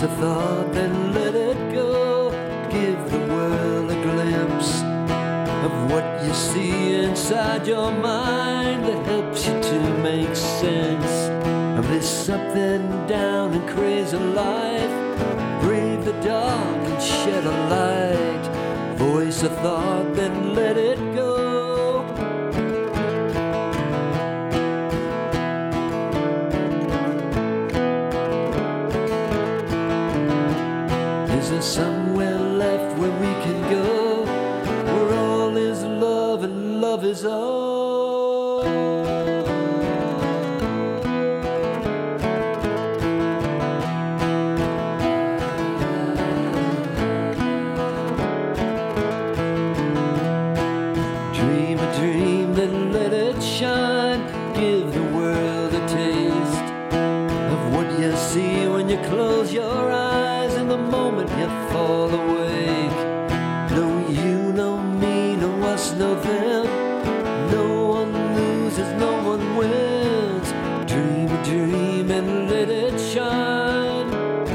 a thought, then let it go. Give the world a glimpse of what you see inside your mind that helps you to make sense of this something down and crazy life. Brave the dark and shed a light. Voice a thought, then let it go. Is there somewhere left where we can go, where all is love and love is all? Dream a dream, then let it shine. Give the world a taste of what you see when you close your eyes. In the moment you fall awake, no you, no me, no us, no them. No one loses, no one wins. Dream a dream and let it shine.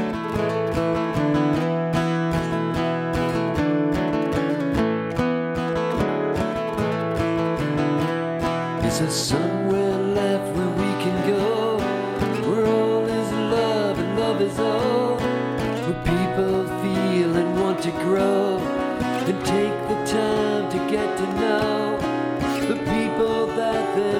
Is there somewhere left where we can go, where all is love and love is all? Where people feel and want to grow and take the time to get to know the people that they